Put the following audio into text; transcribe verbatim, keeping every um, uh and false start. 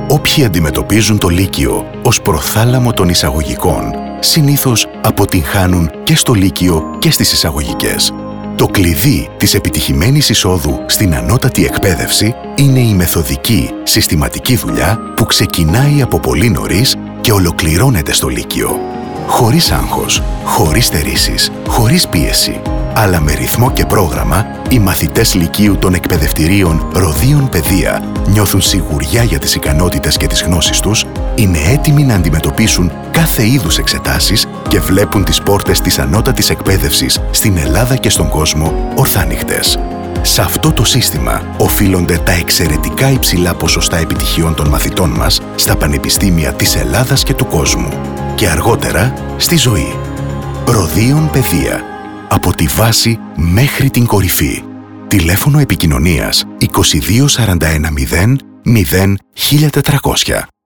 Όποιοι αντιμετωπίζουν το Λύκειο ως προθάλαμο των εισαγωγικών, συνήθως αποτυγχάνουν και στο Λύκειο και στις εισαγωγικές. Το κλειδί της επιτυχημένης εισόδου στην ανώτατη εκπαίδευση είναι η μεθοδική, συστηματική δουλειά που ξεκινάει από πολύ νωρίς και ολοκληρώνεται στο Λύκειο. Χωρίς άγχος, χωρίς στερήσεις, χωρίς πίεση, αλλά με ρυθμό και πρόγραμμα, οι μαθητές Λυκείου των εκπαιδευτηρίων Ροδίων Παιδεία νιώθουν σιγουριά για τις ικανότητες και τις γνώσεις τους, είναι έτοιμοι να αντιμετωπίσουν κάθε είδους εξετάσεις και βλέπουν τις πόρτες της ανώτατης εκπαίδευσης στην Ελλάδα και στον κόσμο ορθάνυχτες. Σε αυτό το σύστημα οφείλονται τα εξαιρετικά υψηλά ποσοστά επιτυχιών των μαθητών μας στα πανεπιστήμια της Ελλάδας και του κόσμου και αργότερα στη ζωή. Ροδίων Παιδεία. Από τη βάση μέχρι την κορυφή. Τηλέφωνο επικοινωνίας είκοσι δύο σαράντα ένα μηδέν μηδέν χίλια τετρακόσια.